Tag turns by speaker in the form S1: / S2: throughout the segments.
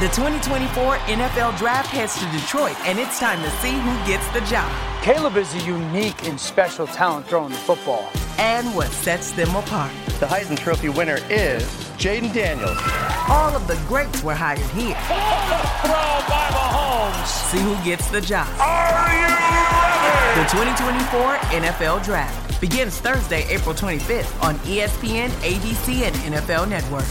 S1: The 2024 NFL Draft heads to Detroit, and it's time to see who gets the job.
S2: Caleb is a unique and special talent throwing the football.
S1: And what sets them apart.
S3: The Heisman Trophy winner is Jaden Daniels.
S1: All of the greats were hired here.
S4: Throw by Mahomes.
S1: See who gets the job.
S4: Are you ready?
S1: The 2024 NFL Draft begins Thursday, April 25th on ESPN, ABC, and NFL Network.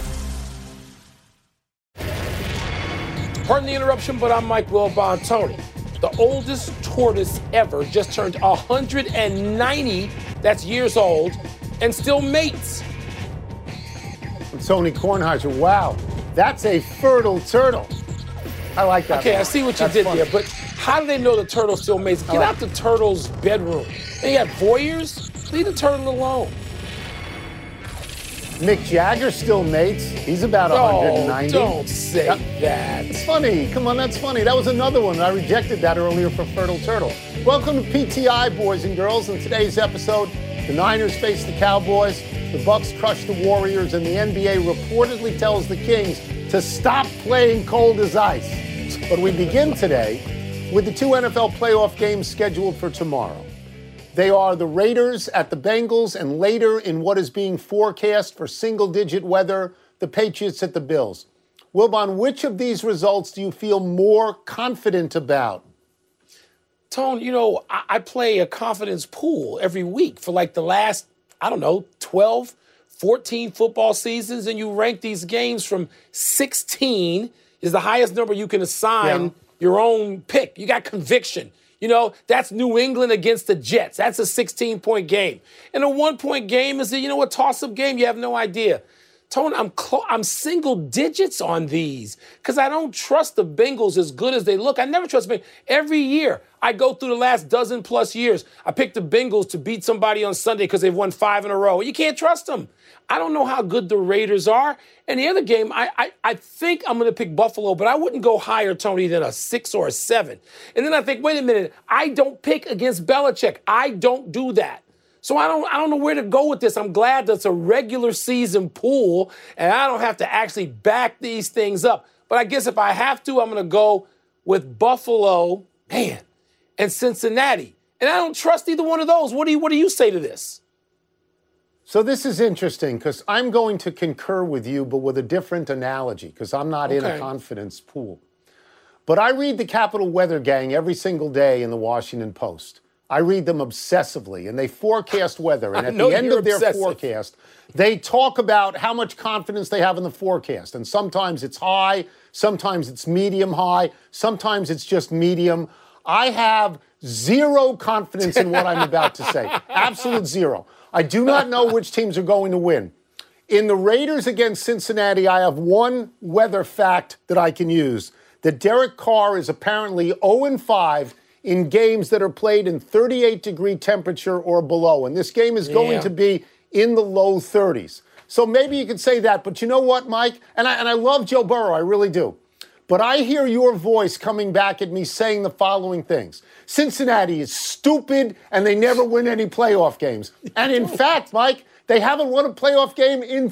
S5: Pardon the interruption, but I'm Mike Wilbon-Tony. The oldest tortoise ever just turned 190, that's years old, and still mates.
S6: Tony Kornheiser, wow, that's a fertile turtle. I like that.
S5: Okay, I see what you did there, but how do they know the turtle still mates? Get out the turtle's bedroom. They have voyeurs? Leave the turtle alone.
S6: Mick Jagger still mates. He's about 190.
S5: Don't say that.
S6: It's funny. Come on, that's funny. That was another one. I rejected that earlier for Fertile Turtle. Welcome to PTI, boys and girls. In today's episode, the Niners face the Cowboys, the Bucks crush the Warriors, and the NBA reportedly tells the Kings to stop playing cold as ice. But we begin today with the two NFL playoff games scheduled for tomorrow. They are the Raiders at the Bengals, and later in what is being forecast for single-digit weather, the Patriots at the Bills. Wilbon, which of these results do you feel more confident about?
S5: Tone, I play a confidence pool every week for like the last, 12, 14 football seasons, and you rank these games from 16 is the highest number you can assign your own pick. You got conviction. That's New England against the Jets. That's a 16-point game. And a 1-point game is a toss-up game. You have no idea. Tone, I'm single digits on these because I don't trust the Bengals as good as they look. I never trust them. Every year, I go through the last dozen-plus years, I pick the Bengals to beat somebody on Sunday because they've won 5 in a row. You can't trust them. I don't know how good the Raiders are. And the other game, I think I'm going to pick Buffalo, but I wouldn't go higher, Tony, than a 6 or a 7. And then I think, wait a minute, I don't pick against Belichick. I don't do that. So I don't know where to go with this. I'm glad that's a regular season pool, and I don't have to actually back these things up. But I guess if I have to, I'm going to go with Buffalo, and Cincinnati. And I don't trust either one of those. What do you say to this?
S6: So this is interesting because I'm going to concur with you, but with a different analogy because I'm not in a confidence pool. But I read the Capital Weather Gang every single day in the Washington Post. I read them obsessively, and they forecast weather. And at the end of their forecast, they talk about how much confidence they have in the forecast. And sometimes it's high, sometimes it's medium high, sometimes it's just medium. I have zero confidence in what I'm about to say. Absolute zero. I do not know which teams are going to win. In the Raiders against Cincinnati, I have one weather fact that I can use, that Derek Carr is apparently 0-5 in games that are played in 38-degree temperature or below. And this game is going to be in the low 30s. So maybe you could say that. But you know what, Mike? And I love Joe Burrow. I really do. But I hear your voice coming back at me saying the following things. Cincinnati is stupid, and they never win any playoff games. And in fact, Mike, they haven't won a playoff game in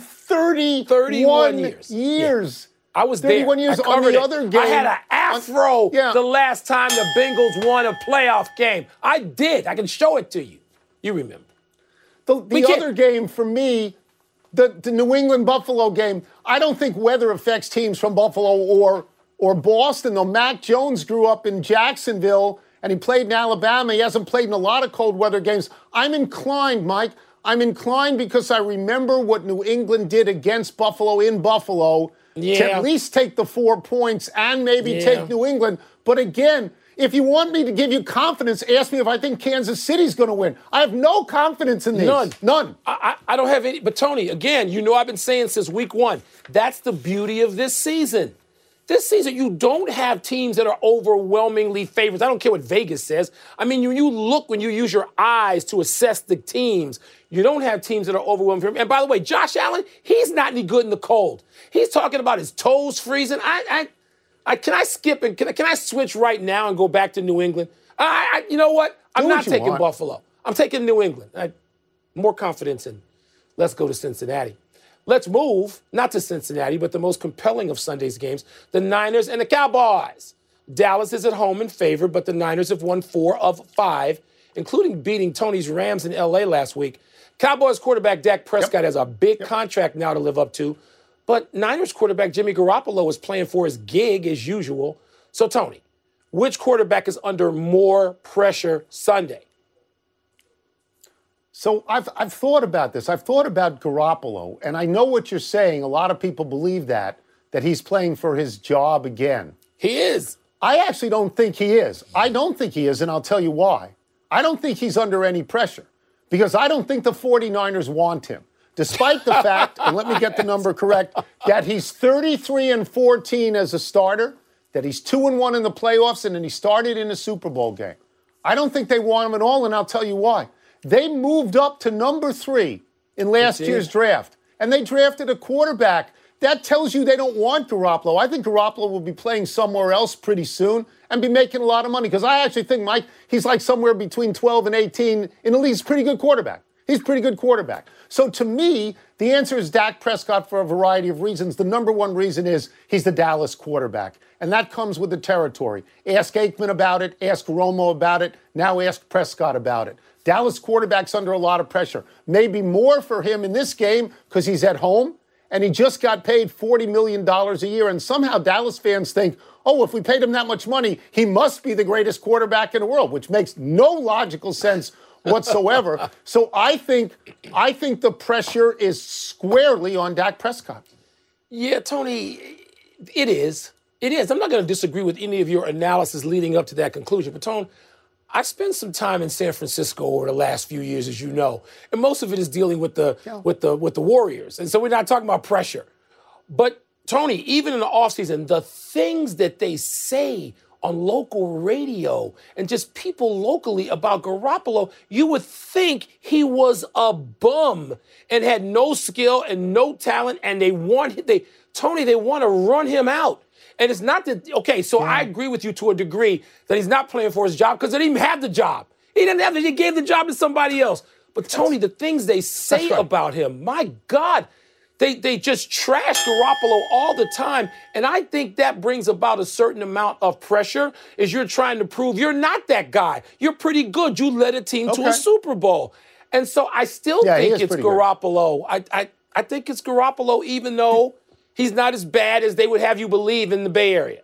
S6: 31 years.
S5: Yeah. I was
S6: 31
S5: there.
S6: years on the other game.
S5: I had an afro the last time the Bengals won a playoff game. I did. I can show it to you. You remember.
S6: The other game for me, the New England-Buffalo game, I don't think weather affects teams from Buffalo or Boston, though Mac Jones grew up in Jacksonville and he played in Alabama. He hasn't played in a lot of cold weather games. I'm inclined, Mike. I'm inclined because I remember what New England did against Buffalo in Buffalo to at least take the 4 points and maybe take New England. But again, if you want me to give you confidence, ask me if I think Kansas City's going to win. I have no confidence in these. None.
S5: I don't have any. But, Tony, again, I've been saying since week 1, that's the beauty of this season. This season, you don't have teams that are overwhelmingly favorites. I don't care what Vegas says. I mean, when you use your eyes to assess the teams, you don't have teams that are overwhelming. And by the way, Josh Allen, he's not any good in the cold. He's talking about his toes freezing. Can I skip and can I switch right now and go back to New England? You know what? I'm not taking Buffalo. I'm taking New England. More confidence in. Let's go to Cincinnati. let's move, not to Cincinnati, but the most compelling of Sunday's games, the Niners and the Cowboys. Dallas is at home in favor, but the Niners have won 4 of 5, including beating Tony's Rams in L.A. last week. Cowboys quarterback Dak Prescott has a big contract now to live up to, but Niners quarterback Jimmy Garoppolo is playing for his gig as usual. So, Tony, which quarterback is under more pressure Sunday?
S6: So I've thought about this. I've thought about Garoppolo, and I know what you're saying. A lot of people believe that he's playing for his job again.
S5: He is.
S6: I actually don't think he is. I don't think he is, and I'll tell you why. I don't think he's under any pressure because I don't think the 49ers want him, despite the fact, and let me get the number correct, that he's 33-14 as a starter, that he's 2-1 in the playoffs, and then he started in a Super Bowl game. I don't think they want him at all, and I'll tell you why. They moved up to number 3 in last year's draft, and they drafted a quarterback. That tells you they don't want Garoppolo. I think Garoppolo will be playing somewhere else pretty soon and be making a lot of money because I actually think, Mike, he's like somewhere between 12 and 18 in the league. He's a pretty good quarterback. He's a pretty good quarterback. So to me, the answer is Dak Prescott for a variety of reasons. The number one reason is he's the Dallas quarterback, and that comes with the territory. Ask Aikman about it. Ask Romo about it. Now ask Prescott about it. Dallas quarterback's under a lot of pressure. Maybe more for him in this game because he's at home and he just got paid $40 million a year. And somehow Dallas fans think, oh, if we paid him that much money, he must be the greatest quarterback in the world, which makes no logical sense whatsoever. So I think the pressure is squarely on Dak Prescott.
S5: Yeah, Tony, it is. It is. I'm not going to disagree with any of your analysis leading up to that conclusion. But, Tone, I spent some time in San Francisco over the last few years, as you know, and most of it is dealing with the Warriors. And so we're not talking about pressure. But, Tony, even in the offseason, the things that they say on local radio and just people locally about Garoppolo, you would think he was a bum and had no skill and no talent, and they want to run him out. And it's not that, okay, so I agree with you to a degree that he's not playing for his job because they didn't even have the job. He didn't have it. He gave the job to somebody else. But, Tony, the things they say about him, my God, they just trash Garoppolo all the time. And I think that brings about a certain amount of pressure as you're trying to prove you're not that guy. You're pretty good. You led a team to a Super Bowl. And so I still think it's Garoppolo. I think it's Garoppolo even though he's not as bad as they would have you believe in the Bay Area.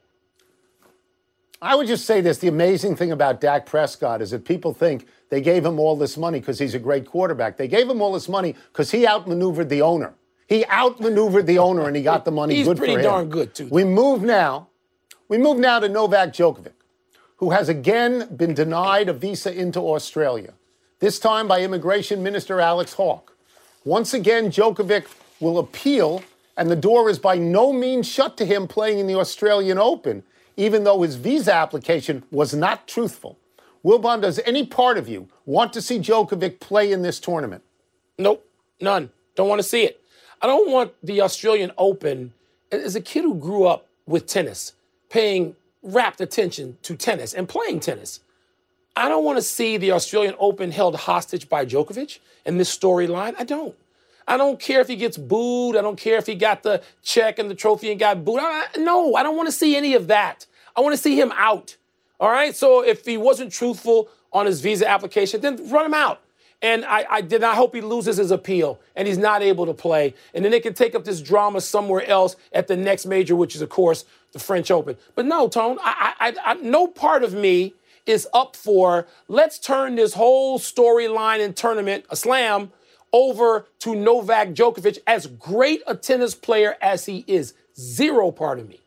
S6: I would just say this. The amazing thing about Dak Prescott is that people think they gave him all this money because he's a great quarterback. They gave him all this money because he outmaneuvered the owner. He outmaneuvered the owner and he got the money.
S5: He's
S6: good for him.
S5: He's pretty darn good, too.
S6: We move now to Novak Djokovic, who has again been denied a visa into Australia, this time by Immigration Minister Alex Hawke. Once again, Djokovic will appeal, and the door is by no means shut to him playing in the Australian Open, even though his visa application was not truthful. Wilbon, does any part of you want to see Djokovic play in this tournament?
S5: Nope, none. Don't want to see it. I don't want the Australian Open, as a kid who grew up with tennis, paying rapt attention to tennis and playing tennis. I don't want to see the Australian Open held hostage by Djokovic in this storyline. I don't care if he gets booed. I don't care if he got the check and the trophy and got booed. No, I don't want to see any of that. I want to see him out. All right? So if he wasn't truthful on his visa application, then run him out. And I hope he loses his appeal and he's not able to play. And then they can take up this drama somewhere else at the next major, which is, of course, the French Open. But no, Tone, no part of me is up for let's turn this whole storyline and tournament, a slam, over to Novak Djokovic, as great a tennis player as he is. Zero part of me.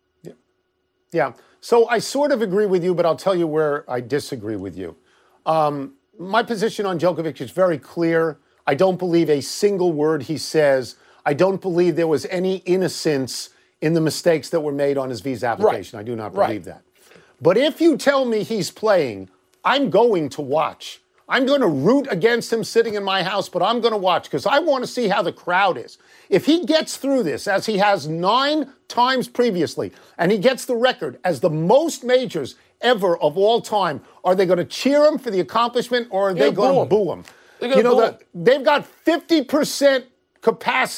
S6: Yeah. So I sort of agree with you, but I'll tell you where I disagree with you. My position on Djokovic is very clear. I don't believe a single word he says. I don't believe there was any innocence in the mistakes that were made on his visa application. Right. I do not believe that. But if you tell me he's playing, I'm going to watch. I'm going to root against him sitting in my house, but I'm going to watch because I want to see how the crowd is. If he gets through this, as he has 9 times previously, and he gets the record as the most majors ever of all time, are they going to cheer him for the accomplishment or are they going to boo him? They've got 50% capacity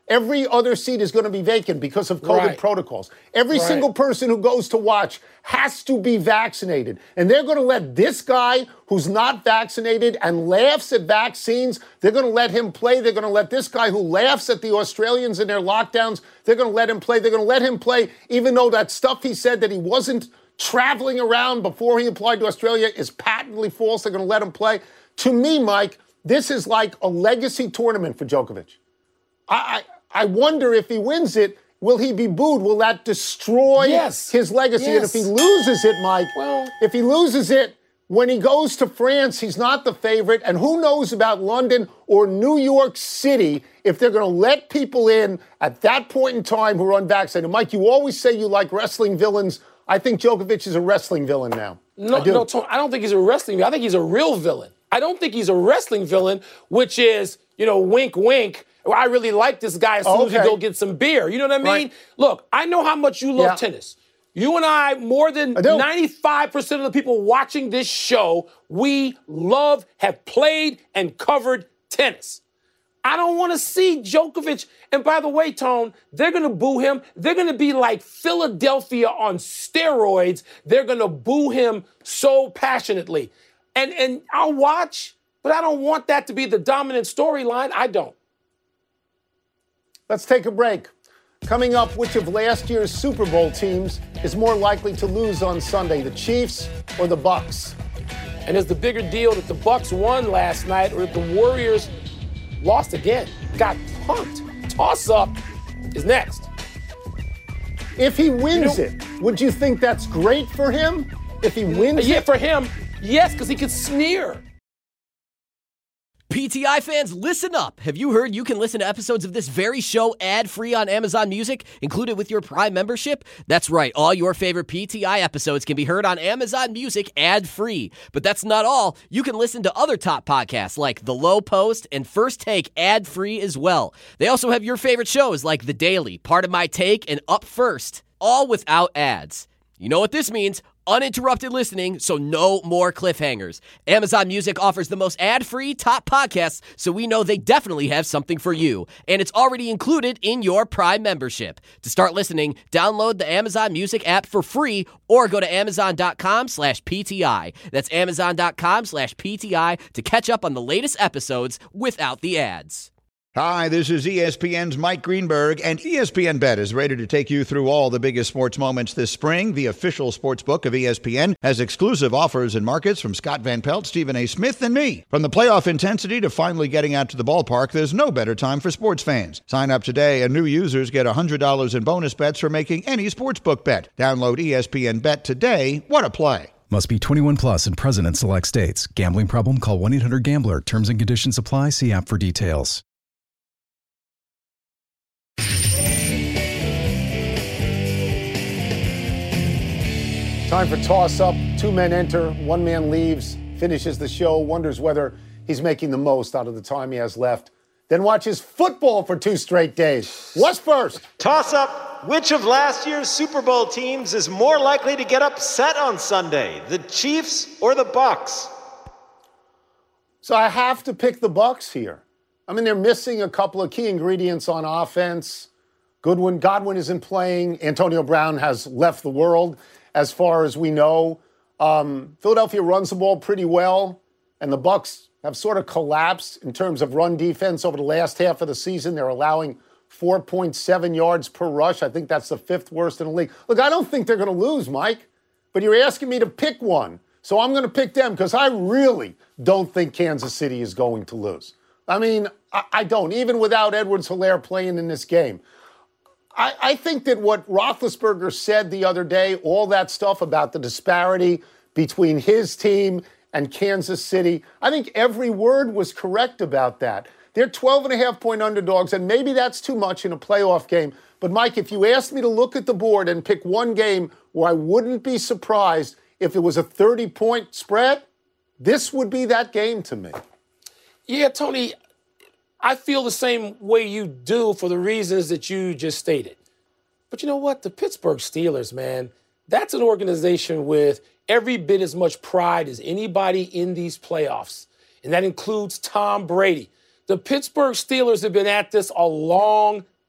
S6: Every other seat is going to be vacant because of COVID protocols. Every single person who goes to watch has to be vaccinated. And they're going to let this guy who's not vaccinated and laughs at vaccines, they're going to let him play. They're going to let this guy who laughs at the Australians and their lockdowns, they're going to let him play. They're going to let him play even though that stuff he said that he wasn't traveling around before he applied to Australia is patently false. They're going to let him play. To me, Mike, this is like a legacy tournament for Djokovic. I wonder if he wins it, will he be booed? Will that destroy his legacy? And if he loses it, Mike, if he loses it, when he goes to France, he's not the favorite. And who knows about London or New York City if they're going to let people in at that point in time who are unvaccinated. Mike, you always say you like wrestling villains. I think Djokovic is a wrestling villain now.
S5: No, Tony, I don't think he's a wrestling villain. I think he's a real villain. I don't think he's a wrestling villain, which is, wink, wink. I really like this guy as soon as we go get some beer. You know what I mean? Right. Look, I know how much you love tennis. You and I, more than 95% of the people watching this show, we have played and covered tennis. I don't want to see Djokovic. And by the way, Tone, they're going to boo him. They're going to be like Philadelphia on steroids. They're going to boo him so passionately. And I'll watch, but I don't want that to be the dominant storyline. I don't.
S6: Let's take a break. Coming up, which of last year's Super Bowl teams is more likely to lose on Sunday, the Chiefs or the Bucs?
S5: And is the bigger deal that the Bucs won last night or that the Warriors lost again? Got punked. Toss-up is next.
S6: If he wins it, would you think that's great for him? If he wins it?
S5: Yeah, for him, yes, because he could sneer.
S7: PTI fans, listen up. Have you heard you can listen to episodes of this very show ad-free on Amazon Music, included with your Prime membership? That's right. All your favorite PTI episodes can be heard on Amazon Music ad-free. But that's not all. You can listen to other top podcasts like The Low Post and First Take ad-free as well. They also have your favorite shows like The Daily, Part of My Take, and Up First, all without ads. You know what this means? Uninterrupted listening, so no more cliffhangers. Amazon Music offers the most ad-free top podcasts, so we know they definitely have something for you. And it's already included in your Prime membership. To start listening, download the Amazon Music app for free or go to amazon.com/PTI. That's amazon.com/PTI to catch up on the latest episodes without the ads.
S8: Hi, this is ESPN's Mike Greenberg, and ESPN Bet is ready to take you through all the biggest sports moments this spring. The official sports book of ESPN has exclusive offers and markets from Scott Van Pelt, Stephen A. Smith, and me. From the playoff intensity to finally getting out to the ballpark, there's no better time for sports fans. Sign up today, and new users get $100 in bonus bets for making any sportsbook bet. Download ESPN Bet today. What a play.
S9: Must be 21 plus and present in select states. Gambling problem? Call 1-800-GAMBLER. Terms and conditions apply. See app for details.
S6: Time for toss-up. Two men enter, one man leaves, finishes the show, wonders whether he's making the most out of the time he has left, then watches football for 2 straight days. What's first?
S10: Toss-up. Which of last year's Super Bowl teams is more likely to get upset on Sunday, the Chiefs or the Bucs?
S6: So I have to pick the Bucs here. I mean, they're missing a couple of key ingredients on offense. Godwin isn't playing. Antonio Brown has left the world. As far as we know, Philadelphia runs the ball pretty well, and the Bucs have sort of collapsed in terms of run defense over the last half of the season. They're allowing 4.7 yards per rush. I think that's the 5th worst in the league. Look, I don't think they're going to lose, Mike, but you're asking me to pick one, so I'm going to pick them because I really don't think Kansas City is going to lose. I mean, I don't, even without Edwards-Helaire playing in this game. I think that what Roethlisberger said the other day, all that stuff about the disparity between his team and Kansas City, I think every word was correct about that. They're 12.5-point underdogs, and maybe that's too much in a playoff game. But, Mike, if you asked me to look at the board and pick one game where I wouldn't be surprised if it was a 30-point spread, this would be that game to me.
S5: Yeah, Tony, I feel the same way you do for the reasons that you just stated. But you know what? The Pittsburgh Steelers, man, that's an organization with every bit as much pride as anybody in these playoffs. And that includes Tom Brady. The Pittsburgh Steelers have been at this a long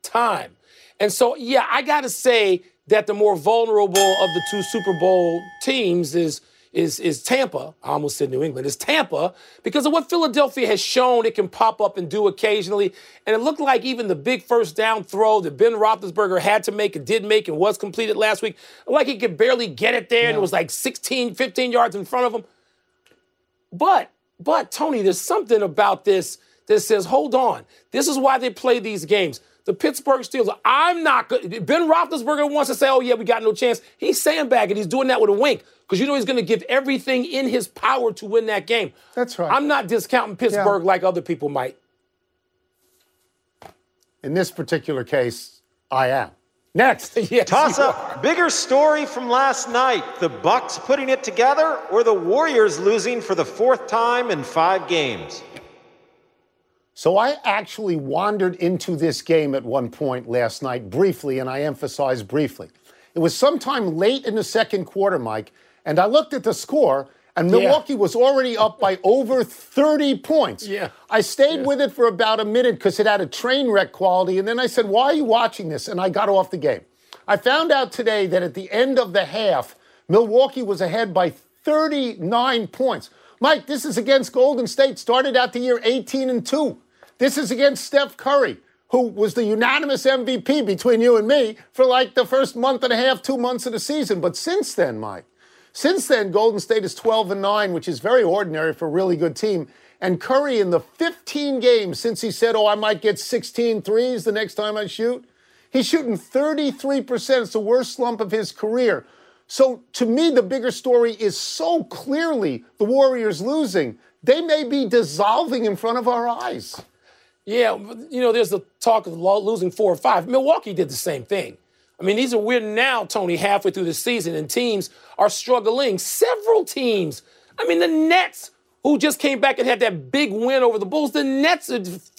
S5: time. And so, yeah, I got to say that the more vulnerable of the two Super Bowl teams is Tampa. I almost said New England. It's Tampa because of what Philadelphia has shown it can pop up and do occasionally. And it looked like even the big first down throw that Ben Roethlisberger had to make and did make and was completed last week, like he could barely get it there and it was like 16, 15 yards in front of him. But Tony, there's something about this that says, hold on. This is why they play these games. The Pittsburgh Steelers, I'm not good. Ben Roethlisberger wants to say, oh, yeah, we got no chance. He's sandbagging. He's doing that with a wink because you know he's going to give everything in his power to win that game.
S6: That's right.
S5: I'm not discounting Pittsburgh like other people might.
S6: In this particular case, I am. Next.
S5: Yes,
S10: toss-up. Bigger story from last night. The Bucks putting it together or the Warriors losing for the fourth time in 5 games?
S6: So I actually wandered into this game at one point last night briefly, and I emphasize briefly. It was sometime late in the second quarter, Mike, and I looked at the score, and Milwaukee was already up by over 30 points.
S5: Yeah.
S6: I stayed with it for about a minute because it had a train wreck quality, and then I said, why are you watching this? And I got off the game. I found out today that at the end of the half, Milwaukee was ahead by 39 points. Mike, this is against Golden State, started out the year 18-2. This is against Steph Curry, who was the unanimous MVP between you and me for like the first month and a half, 2 months of the season. But since then, Mike, Golden State is 12-9, which is very ordinary for a really good team. And Curry, in the 15 games since he said, I might get 16 threes the next time I shoot, he's shooting 33%. It's the worst slump of his career. So to me, the bigger story is so clearly the Warriors losing. They may be dissolving in front of our eyes.
S5: Yeah, there's the talk of losing 4 or 5. Milwaukee did the same thing. I mean, we're now, Tony, halfway through the season, and teams are struggling. Several teams. I mean, the Nets, who just came back and had that big win over the Bulls, the Nets are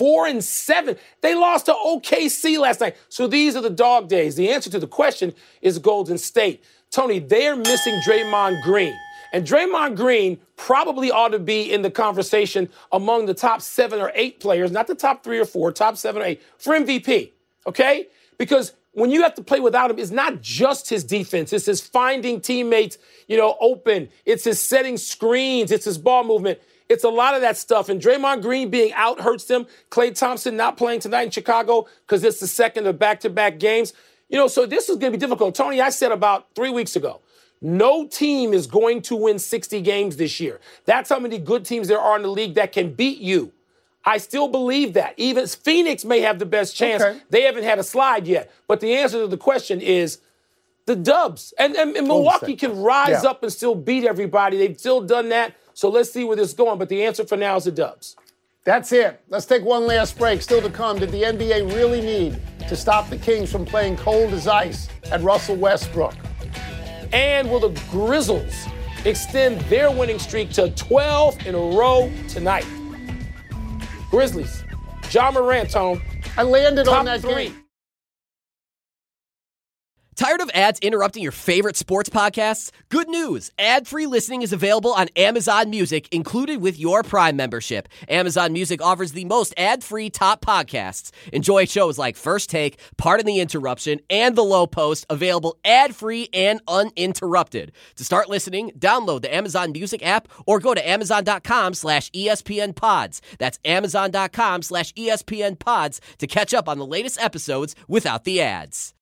S5: 4-7. They lost to OKC last night. So these are the dog days. The answer to the question is Golden State. Tony, they're missing Draymond Green. And Draymond Green probably ought to be in the conversation among the top 7 or 8 players, not the top 3 or 4, top 7 or 8, for MVP, okay? Because when you have to play without him, it's not just his defense. It's his finding teammates, open. It's his setting screens. It's his ball movement. It's a lot of that stuff. And Draymond Green being out hurts them. Klay Thompson not playing tonight in Chicago because it's the second of back-to-back games. So this is going to be difficult. Tony, I said about 3 weeks ago, no team is going to win 60 games this year. That's how many good teams there are in the league that can beat you. I still believe that. Even Phoenix may have the best chance. Okay. They haven't had a slide yet. But the answer to the question is the Dubs. And Milwaukee can rise up and still beat everybody. They've still done that. So let's see where this is going. But the answer for now is the Dubs.
S6: That's it. Let's take one last break. Still to come, did the NBA really need to stop the Kings from playing cold as ice at Russell Westbrook?
S5: And will the Grizzlies extend their winning streak to 12 in a row tonight? Grizzlies. Ja Morant, Tone.
S6: I landed on that game.
S7: Tired of ads interrupting your favorite sports podcasts? Good news. Ad-free listening is available on Amazon Music, included with your Prime membership. Amazon Music offers the most ad-free top podcasts. Enjoy shows like First Take, Pardon the Interruption, and The Low Post, available ad-free and uninterrupted. To start listening, download the Amazon Music app or go to amazon.com/ESPN Pods. That's amazon.com/ESPN Pods to catch up on the latest episodes without the ads.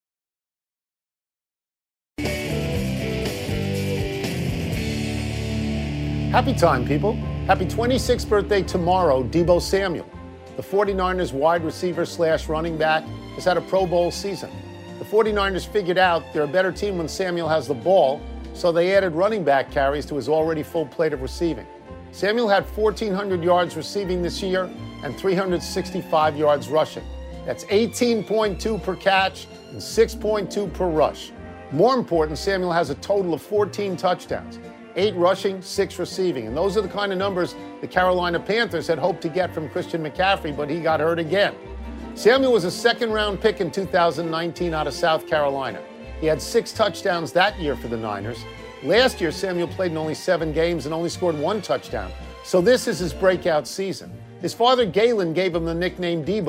S6: Happy time, people. Happy 26th birthday tomorrow, Deebo Samuel. The 49ers wide receiver / running back has had a Pro Bowl season. The 49ers figured out they're a better team when Samuel has the ball, so they added running back carries to his already full plate of receiving. Samuel had 1,400 yards receiving this year and 365 yards rushing. That's 18.2 per catch and 6.2 per rush. More important, Samuel has a total of 14 touchdowns. 8 rushing, 6 receiving. And those are the kind of numbers the Carolina Panthers had hoped to get from Christian McCaffrey, but he got hurt again. Samuel was a second-round pick in 2019 out of South Carolina. He had 6 touchdowns that year for the Niners. Last year, Samuel played in only 7 games and only scored 1 touchdown. So this is his breakout season. His father, Galen, gave him the nickname Deebo,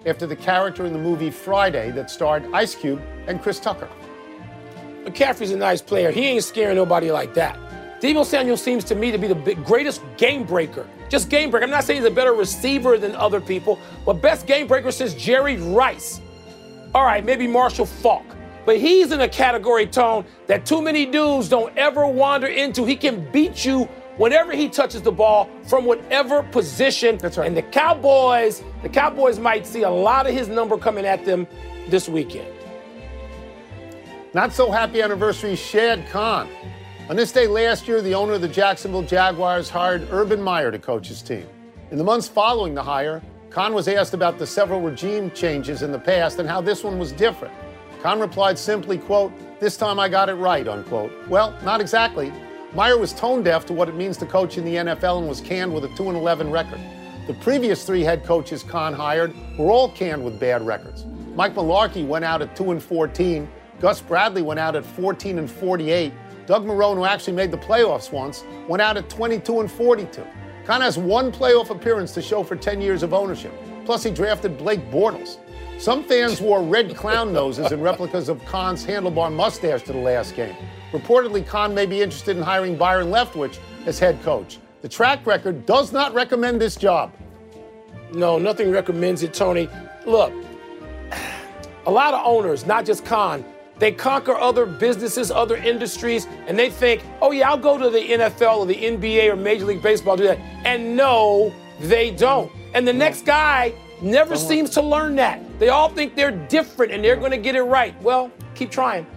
S6: after the character in the movie Friday that starred Ice Cube and Chris Tucker.
S5: McCaffrey's a nice player. He ain't scaring nobody like that. Deebo Samuel seems to me to be the greatest game breaker. Just game breaker. I'm not saying he's a better receiver than other people, but best game breaker since Jerry Rice. All right, maybe Marshall Faulk. But he's in a category, Tone, that too many dudes don't ever wander into. He can beat you whenever he touches the ball from whatever position.
S6: That's right.
S5: And the Cowboys might see a lot of his number coming at them this weekend.
S6: Not so happy anniversary, Shad Khan. On this day last year, the owner of the Jacksonville Jaguars hired Urban Meyer to coach his team. In the months following the hire, Khan was asked about the several regime changes in the past and how this one was different. Khan replied simply, quote, "This time I got it right," unquote. Well, not exactly. Meyer was tone deaf to what it means to coach in the NFL and was canned with a 2-11 record. The previous 3 head coaches Khan hired were all canned with bad records. Mike Mularkey went out at 2-14. Gus Bradley went out at 14-48. Doug Marrone, who actually made the playoffs once, went out at 22-42. Khan has 1 playoff appearance to show for 10 years of ownership. Plus, he drafted Blake Bortles. Some fans wore red clown noses and replicas of Khan's handlebar mustache to the last game. Reportedly, Khan may be interested in hiring Byron Leftwich as head coach. The track record does not recommend this job.
S5: No, nothing recommends it, Tony. Look, a lot of owners, not just Khan, they conquer other businesses, other industries, and they think, oh yeah, I'll go to the NFL or the NBA or Major League Baseball, do that. And no, they don't. And the next guy never seems to learn that. They all think they're different and they're going to get it right. Well, keep trying.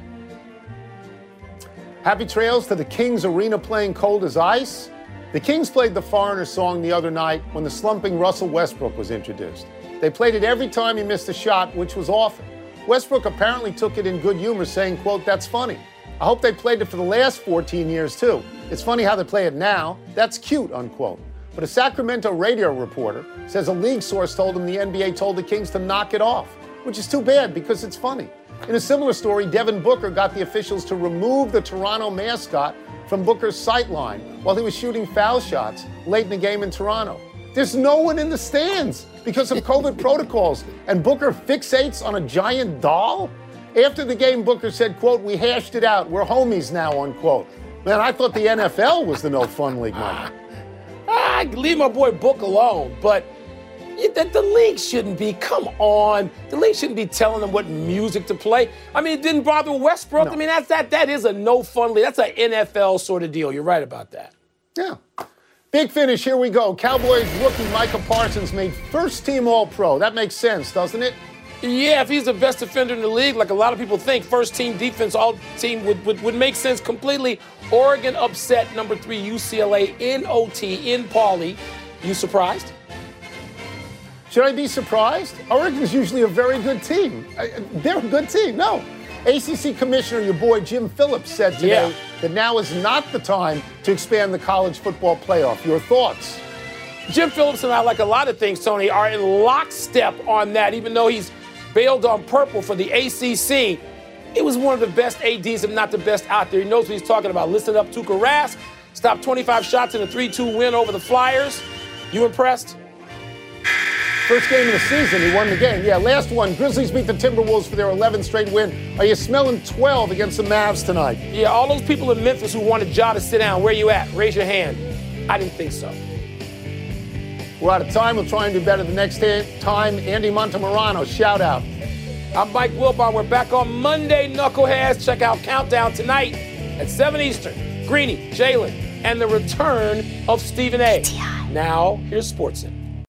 S6: Happy trails to the Kings arena playing Cold as Ice. The Kings played the Foreigner song the other night when the slumping Russell Westbrook was introduced. They played it every time he missed a shot, which was often. Westbrook apparently took it in good humor, saying, quote, "That's funny. I hope they played it for the last 14 years, too. It's funny how they play it now. That's cute," unquote. But a Sacramento radio reporter says a league source told him the NBA told the Kings to knock it off, which is too bad because it's funny. In a similar story, Devin Booker got the officials to remove the Toronto mascot from Booker's sightline while he was shooting foul shots late in the game in Toronto. There's no one in the stands because of COVID protocols, and Booker fixates on a giant doll? After the game, Booker said, quote, "We hashed it out. We're homies now," unquote. Man, I thought the NFL was the no-fun league, Mike.
S5: Leave my boy Book alone, but the league shouldn't be. Come on. The league shouldn't be telling them what music to play. I mean, it didn't bother Westbrook. No. I mean, that is a no-fun league. That's an NFL sort of deal. You're right about that.
S6: Yeah. Big finish, here we go. Cowboys rookie Micah Parsons made first-team All-Pro. That makes sense, doesn't it?
S5: Yeah, if he's the best defender in the league, like a lot of people think, first-team defense, all-team would make sense completely. Oregon upset number 3 UCLA in OT in Pauley. You surprised?
S6: Should I be surprised? Oregon's usually a very good team. They're a good team. No. ACC Commissioner, your boy Jim Phillips, said today that now is not the time to expand the college football playoff. Your thoughts?
S5: Jim Phillips and I, like a lot of things, Tony, are in lockstep on that, even though he's bailed on purple for the ACC. He was one of the best ADs, if not the best out there. He knows what he's talking about. Listen up, Tuukka Rask. Stopped 25 shots in a 3-2 win over the Flyers. You impressed?
S6: First game of the season, he won the game. Yeah, last one. Grizzlies beat the Timberwolves for their 11th straight win. Are you smelling 12 against the Mavs tonight?
S5: Yeah, all those people in Memphis who wanted Ja to sit down, where you at? Raise your hand. I didn't think so.
S6: We're out of time. We'll try and do better the next time. Andy Montemorano, shout out.
S5: I'm Mike Wilbon. We're back on Monday, Knuckleheads. Check out Countdown tonight at 7 Eastern. Greeny, Jalen, and the return of Stephen A. Now, here's SportsCenter.